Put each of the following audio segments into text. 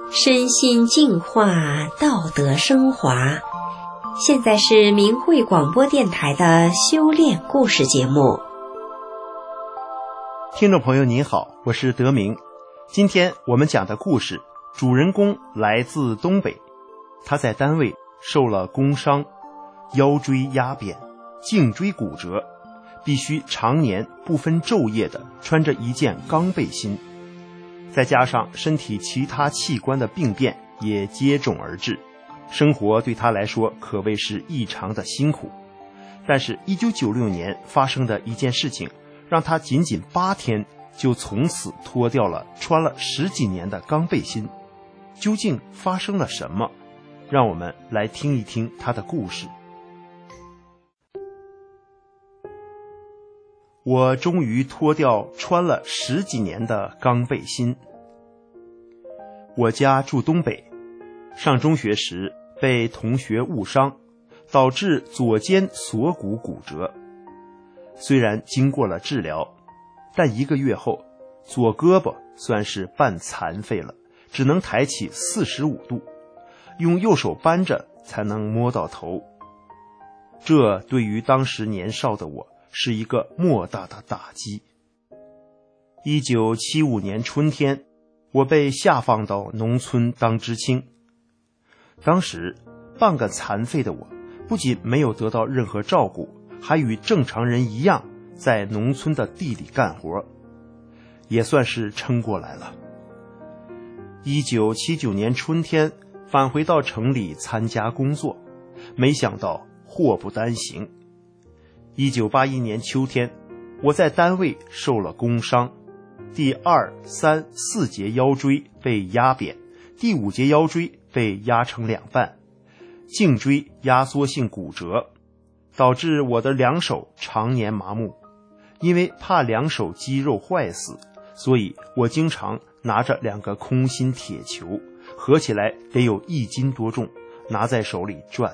身心净化，道德升华。现在是明慧广播电台的修炼故事节目。 听众朋友您好，我是德明。今天我们讲的故事主人公来自东北，他在单位受了工伤，腰椎压扁，颈椎骨折，必须常年不分昼夜地穿着一件钢背心，再加上身体其他器官的病变也接踵而至，生活对他来说可谓是异常的辛苦。但是1996年发生的一件事情，让他仅仅8天就从此脱掉了穿了10几年的钢背心。究竟发生了什么？让我们来听一听他的故事。我终于脱掉穿了10几年的钢背心。我家住东北，上中学时被同学误伤，导致左肩锁骨骨折。虽然经过了治疗，但1个月后，左胳膊算是半残废了，只能抬起45度，用右手扳着才能摸到头。这对于当时年少的我是一个莫大的打击。1975年春天，我被下放到农村当知青。当时半个残废的我不仅没有得到任何照顾，还与正常人一样在农村的地里干活，也算是撑过来了。1979年春天返回到城里参加工作，没想到祸不单行。1981年秋天，我在单位受了工伤，第2、3、4节腰椎被压扁，第5节腰椎被压成2半，颈椎压缩性骨折，导致我的2手常年麻木。因为怕2手肌肉坏死，所以我经常拿着2个空心铁球，合起来得有1斤多重，拿在手里转。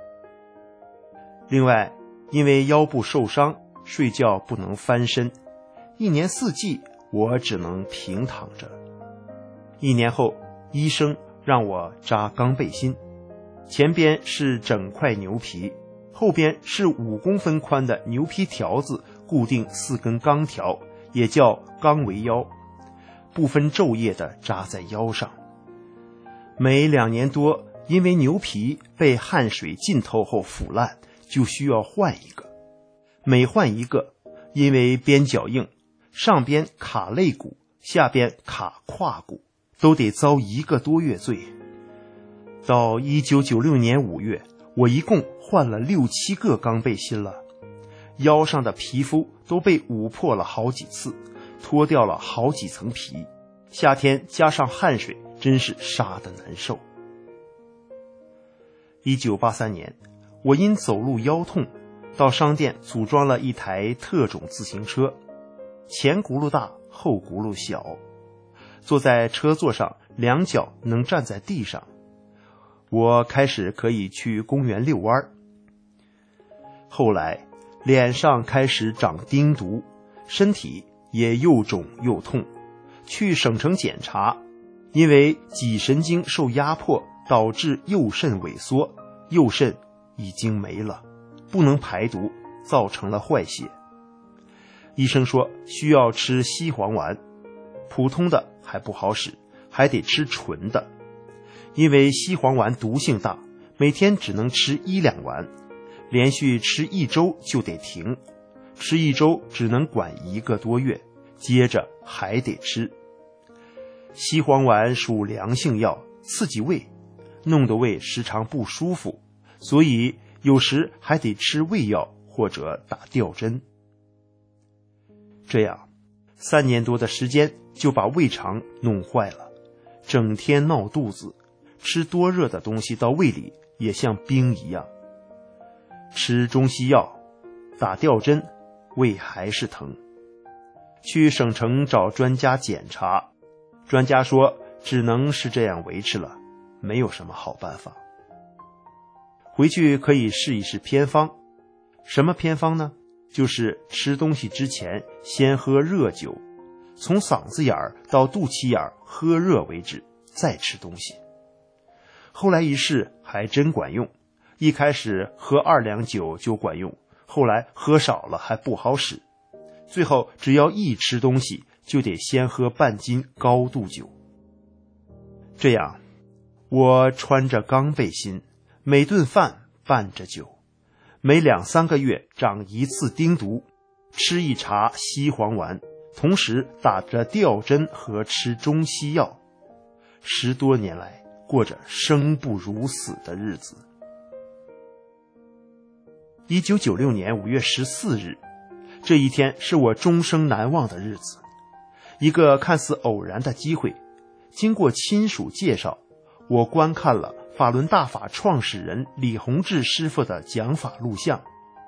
另外，因为腰部受伤，睡觉不能翻身，1年4季我只能平躺着。1年后，医生让我扎钢背心，前边是整块牛皮，后边是5公分宽的牛皮条子固定4根钢条，也叫钢围腰，不分昼夜地扎在腰上。每2年多，因为牛皮被汗水浸透后腐烂，就需要换一个。每换一个，因为边角硬，上边卡肋骨，下边卡胯骨，都得遭1个多月罪。到1996年5月，我一共换了6、7个钢背心了，腰上的皮肤都被捂破了好几次，脱掉了好几层皮，夏天加上汗水，真是杀得难受。1983年，我因走路腰痛，到商店组装了一台特种自行车，前轱辘大，后轱辘小，坐在车座上2脚能站在地上。我开始可以去公园遛弯。后来脸上开始长钉毒，身体也又肿又痛，去省城检查，因为脊神经受压迫导致右肾萎缩，右肾已经没了，不能排毒，造成了坏血。医生说需要吃西黄丸，普通的还不好使，还得吃纯的。因为西黄丸毒性大，每天只能吃1、2丸，连续吃1周就得停，吃1周只能管1个多月，接着还得吃。西黄丸属凉性药，刺激胃，弄得胃时常不舒服，所以有时还得吃胃药或者打吊针。这样3年多的时间就把胃肠弄坏了，整天闹肚子，吃多热的东西到胃里也像冰一样。吃中西药，打吊针，胃还是疼。去省城找专家检查，专家说只能是这样维持了，没有什么好办法。回去可以试一试偏方。什么偏方呢？就是吃东西之前先喝热酒，从嗓子眼儿到肚脐眼儿喝热为止， 再吃东西。后来一试还真管用，一开始喝2两酒就管用，后来喝少了还不好使，最后只要一吃东西就得先喝半斤高度酒。这样我穿着钢背心，每顿饭伴着酒，每2、3个月长1次丁毒，吃一茬西黄丸，同时打着吊针和吃中西药，10多年来过着生不如死的日子。1996年5月14日，这一天是我终生难忘的日子。一个看似偶然的机会，经过亲属介绍，我观看了法轮大法创始人李洪志师傅的讲法录像。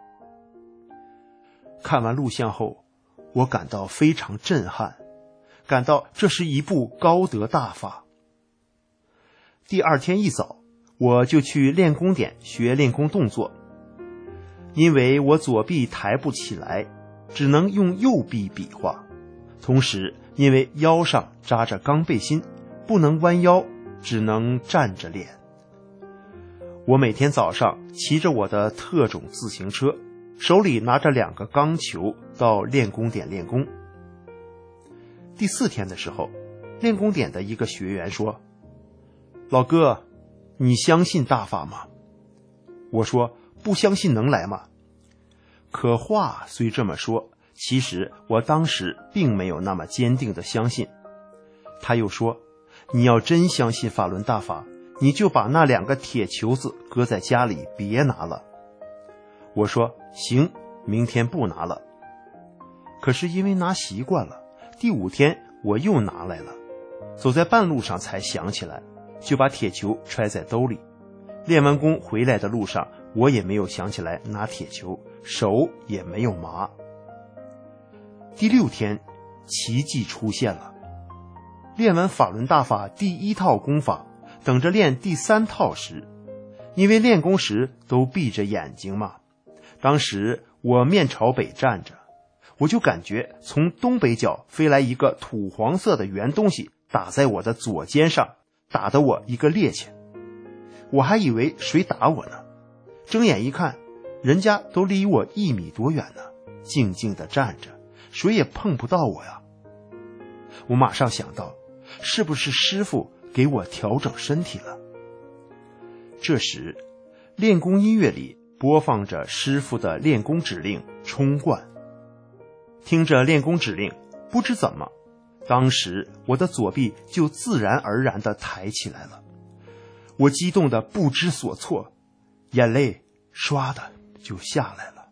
看完录像后，我感到非常震撼，感到这是一部高德大法。第2天一早，我就去练功点学练功动作。因为我左臂抬不起来，只能用右臂比划，同时因为腰上扎着钢背心，不能弯腰，只能站着练。我每天早上骑着我的特种自行车，手里拿着2个钢球到练功点练功。第4天的时候，练功点的一个学员说：“老哥，你相信大法吗？”我说：“不相信能来吗？”可话虽这么说，其实我当时并没有那么坚定的相信。他又说：“你要真相信法轮大法，你就把那2个铁球子搁在家里，别拿了。”我说：“行，明天不拿了。”可是因为拿习惯了，第5天我又拿来了，走在半路上才想起来，就把铁球揣在兜里。练完功回来的路上，我也没有想起来拿铁球，手也没有麻。第6天，奇迹出现了。练完法轮大法第1套功法，等着练第3套时，因为练功时都闭着眼睛嘛，当时我面朝北站着，我就感觉从东北角飞来一个土黄色的圆东西，打在我的左肩上，打得我一个趔趄。我还以为谁打我呢，睁眼一看，人家都离我1米多远呢，静静地站着，谁也碰不到我呀。我马上想到，是不是师傅给我调整身体了？这时，练功音乐里播放着师傅的练功指令冲冠。听着练功指令，不知怎么，当时我的左臂就自然而然地抬起来了。我激动得不知所措，眼泪唰的就下来了。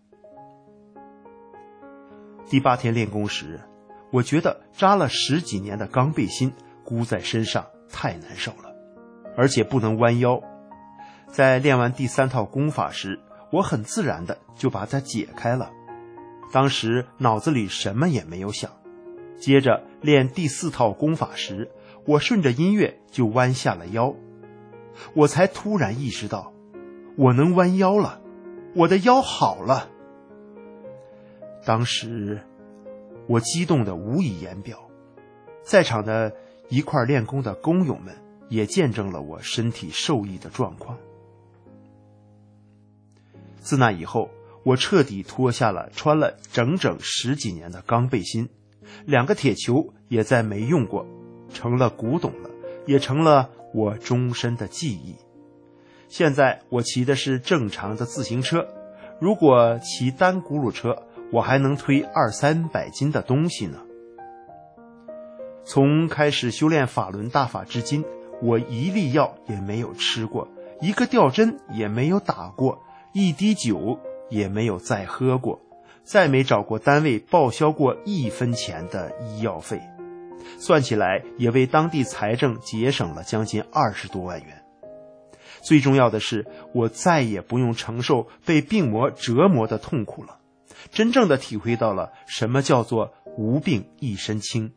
第8天练功时，我觉得扎了10几年的钢背心箍在身上太难受了，而且不能弯腰。在练完第3套功法时，我很自然的就把它解开了，当时脑子里什么也没有想。接着练第4套功法时，我顺着音乐就弯下了腰，我才突然意识到，我能弯腰了，我的腰好了。当时我激动得无以言表，在场的一块练功的工友们也见证了我身体受益的状况。自那以后，我彻底脱下了穿了整整10几年的钢背心，2个铁球也再没用过，成了古董了，也成了我终身的记忆。现在我骑的是正常的自行车，如果骑单轱辘车，我还能推200-300斤的东西呢。从开始修炼法轮大法至今，我一粒药也没有吃过，一个吊针也没有打过，一滴酒也没有再喝过，再没找过单位报销过1分钱的医药费，算起来也为当地财政节省了将近20多万元。最重要的是，我再也不用承受被病魔折磨的痛苦了，真正的体会到了什么叫做无病一身轻。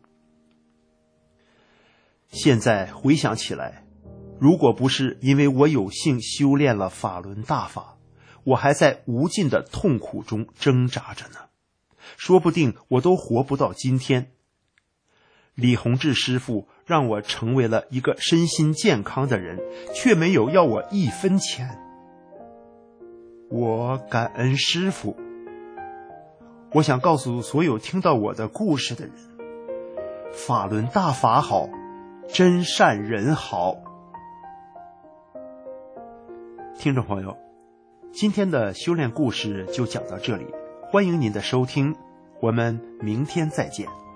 现在回想起来，如果不是因为我有幸修炼了法轮大法，我还在无尽的痛苦中挣扎着呢，说不定我都活不到今天。 李洪志师傅让我成为了一个身心健康的人，却没有要我1分钱。我感恩师傅。我想告诉所有听到我的故事的人，法轮大法好，真善人好。听众朋友，今天的修炼故事就讲到这里，欢迎您的收听，我们明天再见。